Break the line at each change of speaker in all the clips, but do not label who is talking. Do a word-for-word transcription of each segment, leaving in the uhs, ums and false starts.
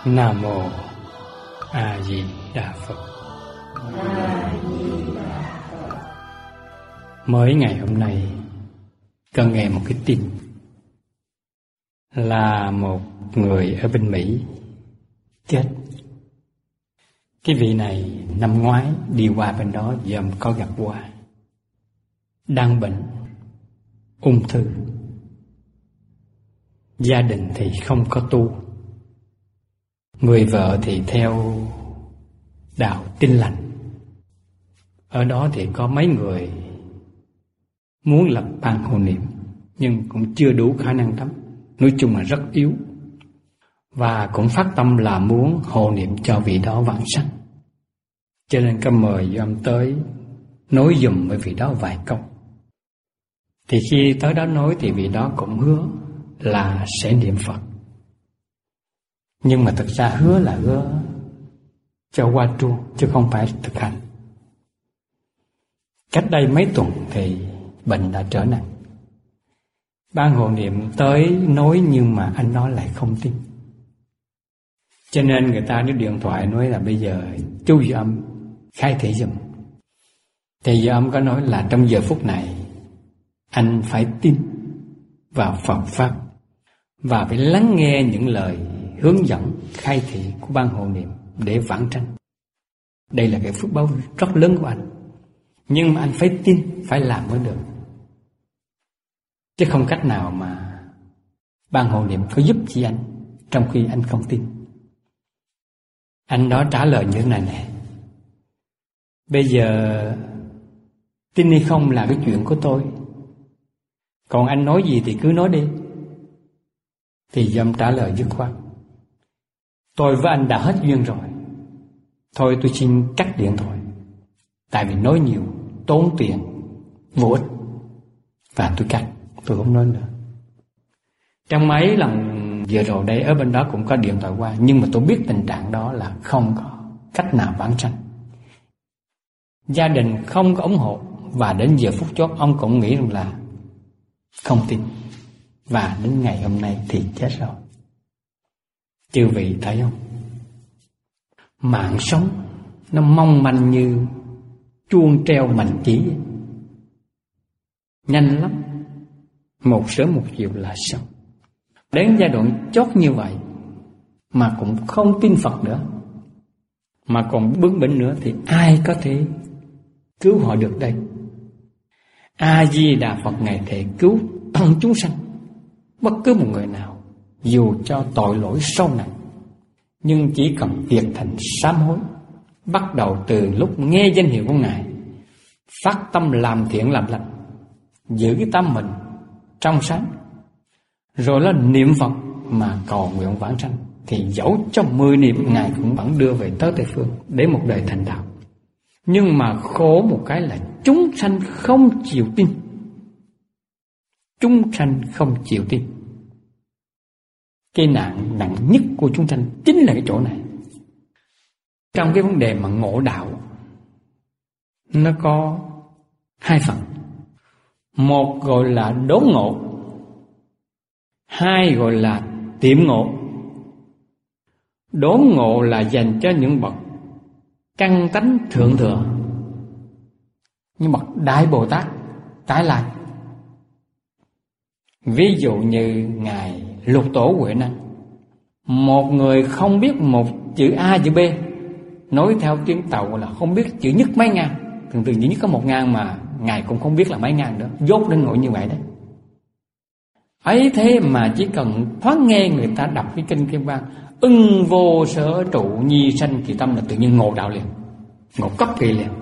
Nam Mô A Di Đà Phật. Mới ngày hôm nay con nghe một cái tin là một người ở bên Mỹ chết. Cái vị này năm ngoái đi qua bên đó dòm có gặp qua, đang bệnh ung thư. Gia đình thì không có tu, người vợ thì theo đạo Tin Lành. Ở đó thì có mấy người muốn lập ban hộ niệm, nhưng cũng chưa đủ khả năng lắm, nói chung là rất yếu. Và cũng phát tâm là muốn hộ niệm cho vị đó vãng sanh. Cho nên có mời ông tới nói dùm với vị đó vài câu. Thì khi tới đó nói thì vị đó cũng hứa là sẽ niệm Phật. Nhưng mà thực ra hứa là hứa cho qua truông, chứ không phải thực hành. Cách đây mấy tuần thì bệnh đã trở nặng. Ban hộ niệm tới nói nhưng mà anh nói lại không tin. Cho nên người ta đưa điện thoại nói là bây giờ chú Dư Âm khai thị giùm. Thì Dư Âm có nói là trong giờ phút này anh phải tin vào Phật Pháp và phải lắng nghe những lời hướng dẫn khai thị của ban hộ niệm để vãng sanh. Đây là cái phước báo rất lớn của anh. Nhưng mà anh phải tin, phải làm mới được. Chứ không cách nào mà ban hộ niệm có giúp gì anh trong khi anh không tin. Anh đó trả lời như thế này nè: bây giờ tin hay không là cái chuyện của tôi, còn anh nói gì thì cứ nói đi. Thì Dâm trả lời dứt khoát: tôi với anh đã hết duyên rồi, thôi tôi xin cắt điện thoại. Tại vì nói nhiều tốn tiền, vô ích. Và tôi cắt, tôi không nói nữa. Trong mấy lần vừa rồi đây ở bên đó cũng có điện thoại qua, nhưng mà tôi biết tình trạng đó là không có cách nào vãng sanh. Gia đình không có ủng hộ. Và đến giờ phút chót ông cũng nghĩ rằng là không tin. Và đến ngày hôm nay thì chết rồi. Chư vị thấy không? Mạng sống nó mong manh như chuông treo mành chỉ, nhanh lắm, một sớm một chiều là xong. Đến giai đoạn chót như vậy mà cũng không tin Phật nữa, mà còn bướng bỉnh nữa, thì ai có thể cứu họ được đây? A Di Đà Phật ngày thề cứu toàn chúng sanh, bất cứ một người nào, dù cho tội lỗi sâu nặng, nhưng chỉ cần việc thành sám hối, bắt đầu từ lúc nghe danh hiệu của Ngài, phát tâm làm thiện làm lành, giữ cái tâm mình trong sáng, rồi là niệm Phật mà cầu nguyện vãng sanh, thì dẫu trong mười niệm Ngài cũng vẫn đưa về tới Tây Phương để một đời thành đạo. Nhưng mà khổ một cái là chúng sanh không chịu tin. Chúng sanh không chịu tin. Cái nạn nặng nhất của chúng sanh chính là cái chỗ này. Trong cái vấn đề mà ngộ đạo, nó có hai phần. Một gọi là đốn ngộ, hai gọi là tiệm ngộ. Đốn ngộ là dành cho những bậc căn tánh thượng thừa, như bậc Đại Bồ Tát tái lai. Ví dụ như Ngài Lục Tổ Huệ Năng, một người không biết một chữ A chữ B, nói theo tiếng Tàu là không biết chữ nhất mấy ngàn, thường thường chỉ nhất có một ngàn mà Ngài cũng không biết là mấy ngàn nữa, dốt đến nỗi như vậy đấy. Ấy thế mà chỉ cần thoáng nghe người ta đọc cái kinh Kim Cang, ưng vô sở trụ nhi sanh kỳ tâm, là tự nhiên ngộ đạo liền, ngộ cấp kỳ liền.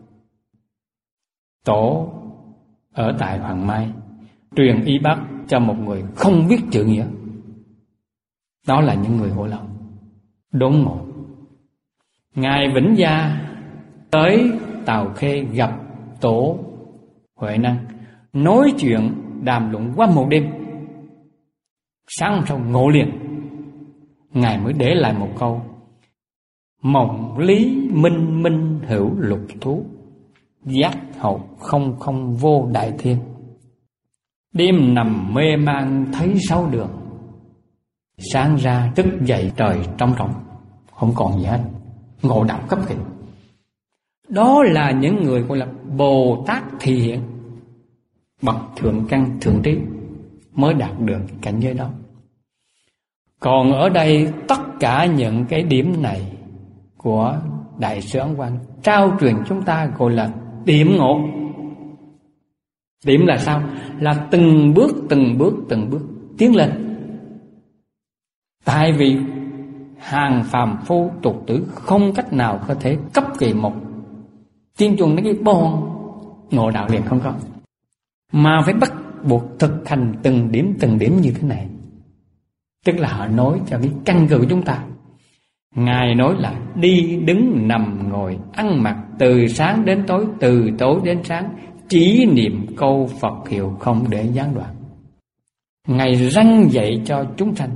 Tổ ở tại Hoàng Mai truyền y bác cho một người không biết chữ nghĩa. Đó là những người hộ lòng đốn ngộ. Ngài Vĩnh Gia tới Tàu Khê gặp Tổ Huệ Năng, nói chuyện đàm luận qua một đêm, sáng hôm sau ngộ liền. Ngài mới để lại một câu: mộng lý minh minh hữu lục thú, giác hậu không không vô đại thiên. Đêm nằm mê man thấy sáu đường, sáng ra thức dậy trời trống rỗng, không còn gì hết, ngộ đạo cấp kịch. Đó là những người gọi là Bồ Tát thị hiện, bậc thượng căn thượng trí mới đạt được cảnh giới đó. Còn ở đây tất cả những cái điểm này của Đại sư Ấn Quang trao truyền chúng ta gọi là điểm ngộ. Điểm là sao? Là từng bước từng bước từng bước tiến lên. Tại vì hàng phàm phu tục tử không cách nào có thể cấp kỳ một tiên chuẩn đến cái bon ngộ đạo liền, không có, mà phải bắt buộc thực hành từng điểm từng điểm như thế này. Tức là họ nói cho cái căn cơ của chúng ta. Ngài nói là đi đứng nằm ngồi ăn mặc từ sáng đến tối, từ tối đến sáng, chỉ niệm câu Phật hiệu không để gián đoạn. Ngài răn dạy cho chúng sanh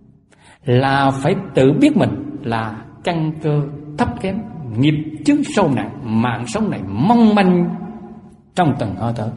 là phải tự biết mình là căn cơ thấp kém, nghiệp chướng sâu nặng, mạng sống này mong manh trong từng hơi thở.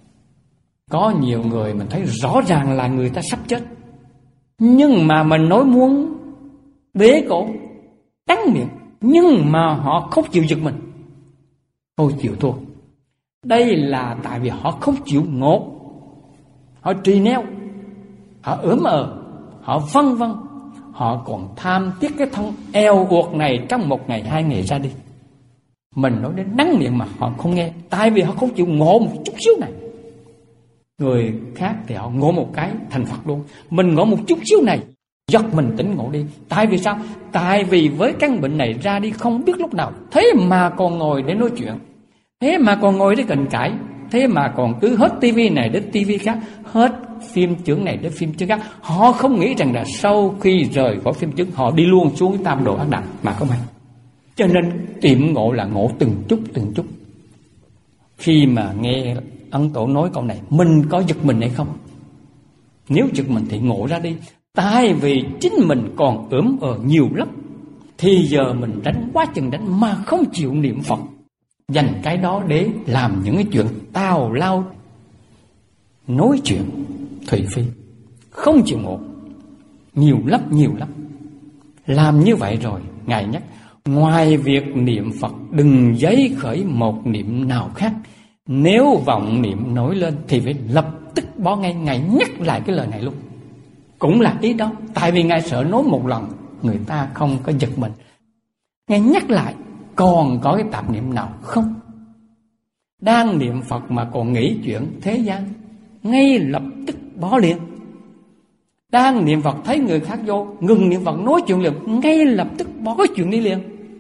Có nhiều người mình thấy rõ ràng là người ta sắp chết, nhưng mà mình nói muốn bế cổ đắng miệng, nhưng mà họ không chịu giật mình, thôi chịu thua. Đây là tại vì họ không chịu ngộ, họ trì neo, họ ướm ờ, họ vân vân, họ còn tham tiếc cái thân eo uột này trong một ngày hai ngày ra đi. Mình nói đến đắng miệng mà họ không nghe, tại vì họ không chịu ngộ một chút xíu này. Người khác thì họ ngộ một cái thành Phật luôn, mình ngộ một chút xíu này giật mình tỉnh ngộ đi. Tại vì sao? Tại vì với căn bệnh này ra đi không biết lúc nào, thế mà còn ngồi để nói chuyện, thế mà còn ngồi để cành cãi, thế mà còn cứ hết tivi này đến tivi khác, hết phim chướng này đến phim chướng khác. Họ không nghĩ rằng là sau khi rời khỏi phim chướng họ đi luôn xuống tam độ ác đạm mà không hay. Cho nên tiệm ngộ là ngộ từng chút từng chút. Khi mà nghe Ấn Tổ nói câu này, mình có giật mình hay không? Nếu giật mình thì ngộ ra đi. Tại vì chính mình còn ướm ở nhiều lắm, thì giờ mình đánh quá chừng đánh mà không chịu niệm Phật, dành cái đó để làm những cái chuyện tào lao, nói chuyện thủy phi, không chịu ngộ. Nhiều lắm, nhiều lắm. Làm như vậy rồi, Ngài nhắc, ngoài việc niệm Phật đừng giấy khởi một niệm nào khác. Nếu vọng niệm nổi lên thì phải lập tức bỏ ngay. Ngài nhắc lại cái lời này luôn, cũng là ý đó. Tại vì Ngài sợ nói một lần người ta không có giật mình, Ngài nhắc lại. Còn có cái tạp niệm nào không? Đang niệm Phật mà còn nghĩ chuyện thế gian, ngay lập tức bỏ liền. Đang niệm Phật thấy người khác vô, ngừng niệm Phật nói chuyện liền, ngay lập tức bỏ cái chuyện đi liền.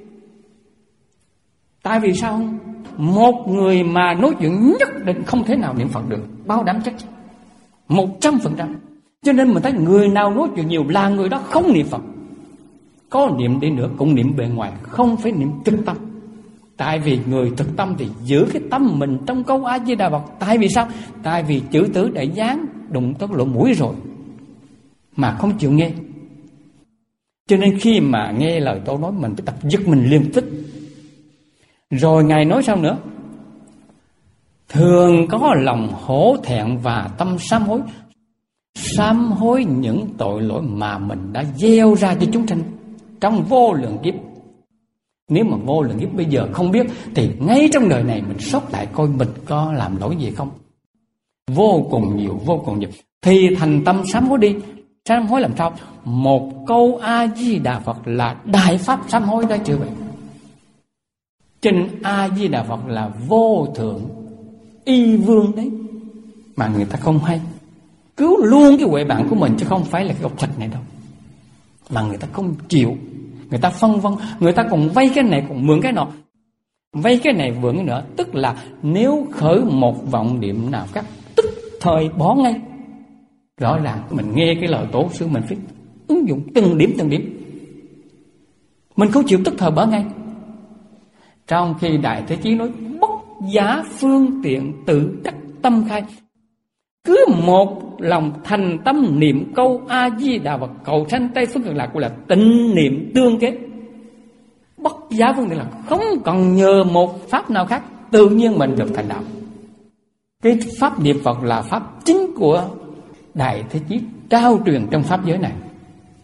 Tại vì sao không? Một người mà nói chuyện nhất định không thể nào niệm Phật được, bao đảm chắc một trăm phần trăm. Cho nên mình thấy người nào nói chuyện nhiều là người đó không niệm Phật. Có niệm đi nữa cũng niệm bề ngoài, không phải niệm thực tâm. Tại vì người thực tâm thì giữ cái tâm mình trong câu A Di Đà Phật. Tại vì sao? Tại vì chữ tử đã dán đụng tới lỗ mũi rồi mà không chịu nghe. Cho nên khi mà nghe lời Tổ nói, mình phải tập giật mình liên tích. Rồi Ngài nói sao nữa? Thường có lòng hổ thẹn và tâm sám hối. Sám hối những tội lỗi mà mình đã gieo ra cho chúng sanh trong vô lượng kiếp. Nếu mà vô lượng kiếp bây giờ không biết, thì ngay trong đời này mình sốt lại coi mình có làm lỗi gì không. Vô cùng nhiều, vô cùng nhiều. Thì thành tâm sám hối đi. Sám hối làm sao? Một câu A Di Đà Phật là đại pháp sám hối đó chưa vậy? Trên A Di Đà Phật là vô thượng y vương đấy, mà người ta không hay. Cứu luôn cái huệ bạn của mình, chứ không phải là cái gọc thịt này đâu. Mà người ta không chịu, người ta phân vân, người ta còn vay cái này còn mượn cái nọ, vay cái này mượn cái nữa. Tức là nếu khởi một vọng niệm nào khác, tức thời bỏ ngay. Rõ ràng mình nghe cái lời Tổ sư, mình phải ứng dụng từng điểm từng điểm. Mình không chịu tức thời bỏ ngay. Trong khi Đại Thế Chí nói bất giá phương tiện tự đắc tâm khai, cứ một lòng thành tâm niệm câu A Di Đà Phật cầu sanh Tây phương cực lạc, gọi là tịnh niệm tương kết. Bất giá phương tiện là không cần nhờ một pháp nào khác, tự nhiên mình được thành đạo. Cái pháp niệm Phật là pháp chính của Đại Thế Chí trao truyền trong pháp giới này.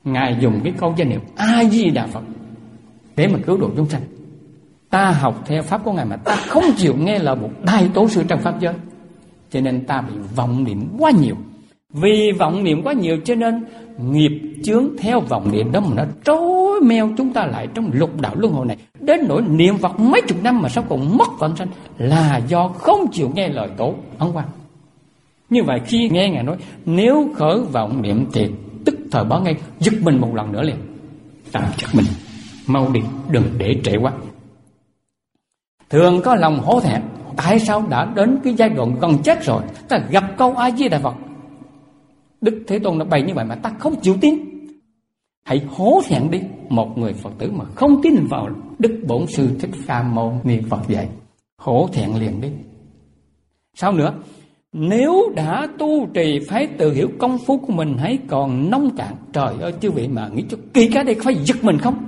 Ngài dùng cái câu danh hiệu A Di Đà Phật để mà cứu độ chúng sanh. Ta học theo pháp của Ngài mà ta không chịu nghe lời một đại tổ sư trong pháp giới, cho nên ta bị vọng niệm quá nhiều. Vì vọng niệm quá nhiều cho nên nghiệp chướng theo vọng niệm đó mà nó trói meo chúng ta lại trong lục đạo luân hồi này, đến nỗi niệm Phật mấy chục năm mà sao còn mất vãng sanh, là do không chịu nghe lời tổ Ấn Quang. Như vậy khi nghe Ngài nói nếu khởi vọng niệm thì tức thời báo ngay, giật mình một lần nữa liền. Ta giật mình, mau đi, đừng để trễ quá. Thường có lòng hổ thẹn, tại sao đã đến cái giai đoạn gần chết rồi, ta gặp câu A Di Đà Phật, Đức Thế Tôn đã bày như vậy mà ta không chịu tin. Hãy hổ thẹn đi. Một người Phật tử mà không tin vào Đức Bổn Sư Thích Ca Mâu Ni Phật dạy, hổ thẹn liền đi. Sao nữa? Nếu đã tu trì phải tự hiểu công phu của mình hãy còn nông cạn. Trời ơi chư vị mà nghĩ cho kỳ cái đây phải giật mình không?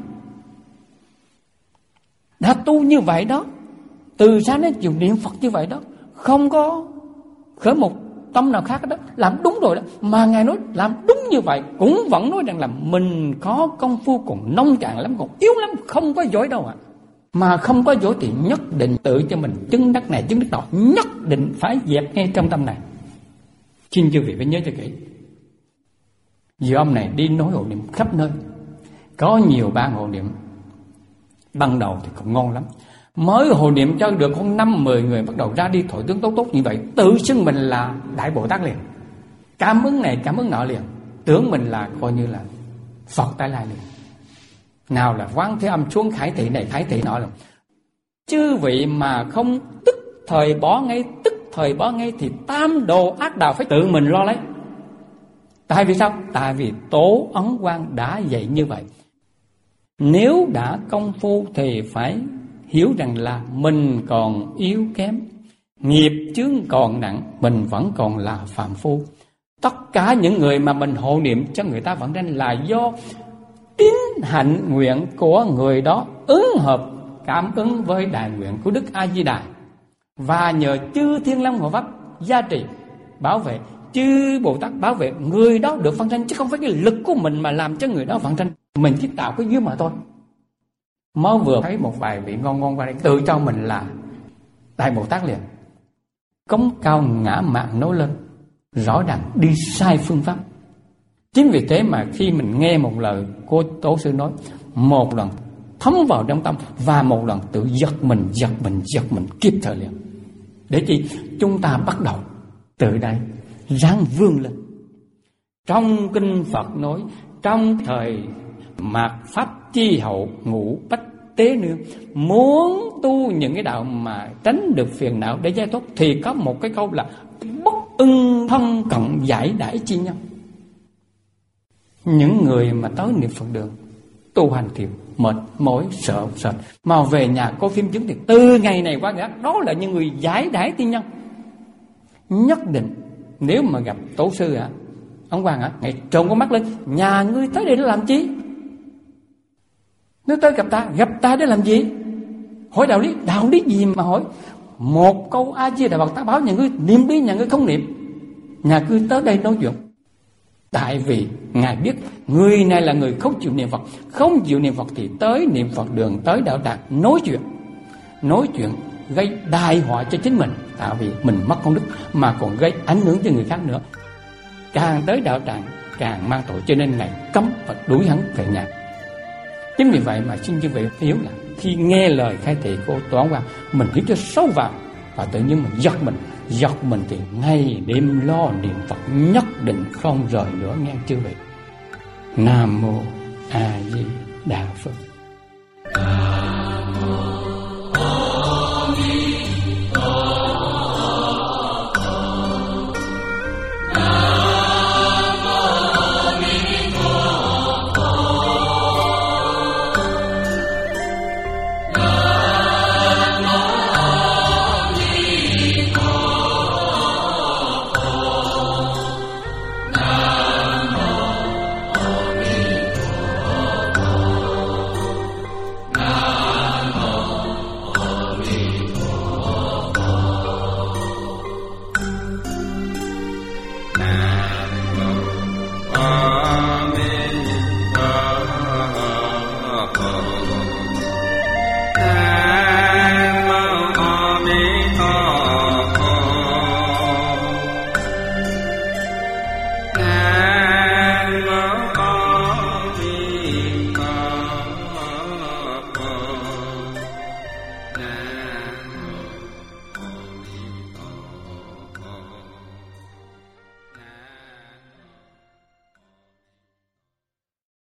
Đã tu như vậy đó, từ sáng đến chiều niệm Phật như vậy đó, không có khởi một tâm nào khác đó, làm đúng rồi đó. Mà Ngài nói làm đúng như vậy cũng vẫn nói rằng là mình có công phu còn nông cạn lắm, còn yếu lắm, không có giỏi đâu ạ. À. Mà không có giỏi thì nhất định tự cho mình chứng đắc này chứng đắc nọ, nhất định phải dẹp ngay trong tâm này. Xin chư vị phải nhớ cho kỹ. Vì ông này đi nói hộ niệm khắp nơi, có nhiều ban hộ niệm. Ban đầu thì cũng ngon lắm, mới hộ niệm cho được khoảng năm mười người bắt đầu ra đi thổi tướng tốt tốt như vậy, tự xưng mình là Đại Bồ Tát liền, cảm ứng này cảm ứng nọ liền, tưởng mình là coi như là Phật Tái Lai liền. Nào là Quán Thế Âm xuống khải thị này khải thị nọ là. Chư vị mà không tức thời bỏ ngay, tức thời bỏ ngay thì tam đồ ác đạo phải tự mình lo lấy. Tại vì sao? Tại vì Tổ Ấn Quang đã dạy như vậy. Nếu đã công phu thì phải hiểu rằng là mình còn yếu kém, nghiệp chướng còn nặng, mình vẫn còn là phàm phu. Tất cả những người mà mình hộ niệm cho người ta vẫn danh là do tín hạnh nguyện của người đó ứng hợp cảm ứng với đại nguyện của Đức A Di Đà, và nhờ chư Thiên Long Hộ Pháp gia trì bảo vệ, chư Bồ Tát bảo vệ, người đó được vãng sanh, chứ không phải cái lực của mình mà làm cho người đó vãng sanh. Mình chỉ tạo cái duyên mà thôi. Mới vừa thấy một vài vị ngon ngon qua đây, tự cho mình là Đại Bồ Tát liền, cống cao ngã mạn nói lên, rõ ràng đi sai phương pháp. Chính vì thế mà khi mình nghe một lời của Tổ sư nói, một lần thấm vào trong tâm, và một lần tự giật mình, giật mình, giật mình kịp thời liền. Để chi? Chúng ta bắt đầu từ đây ráng vươn lên. Trong kinh Phật nói, trong thời mạt pháp chi hậu ngũ bách tế nương, muốn tu những cái đạo mà tránh được phiền não để giải thoát thì có một cái câu là bất ưng thân cận giải đãi chi nhau. Những người mà tới niệm Phật đường tu hành thì mệt mỏi sợ sệt, mà về nhà có phim chứng thì từ ngày này qua ngày khác đó là những người giải đãi tiên nhân. Nhất định nếu mà gặp Tổ sư ạ, à, ông Hoàng ạ, à, ngày trộn con mắt lên, nhà ngươi tới đây để làm chi? Nếu tới gặp ta, gặp ta để làm gì? Hỏi đạo lý, đạo lý gì mà hỏi? Một câu A Di Đà Phật ta báo nhà ngươi niệm đi, nhà ngươi không niệm, nhà ngươi tới đây nói chuyện. Tại vì Ngài biết người này là người không chịu niệm Phật. Không chịu niệm Phật thì tới niệm Phật đường, tới đạo tràng nói chuyện. Nói chuyện gây đại họa cho chính mình, tại vì mình mất công đức mà còn gây ảnh hưởng cho người khác nữa. Càng tới đạo tràng càng mang tội, cho nên Ngài cấm và đuổi hắn về nhà. Chính vì vậy mà xin chư vị hiểu là khi nghe lời khai thị của Tổ Ấn Quang, mình hiểu cho sâu vào, và tự nhiên mình giật mình, giật mình thì ngày đêm lo niệm Phật, nhất định không rời nữa nghe chư vị. Nam mô A Di Đà Phật. Nam mô A Di Đà Phật.
Nam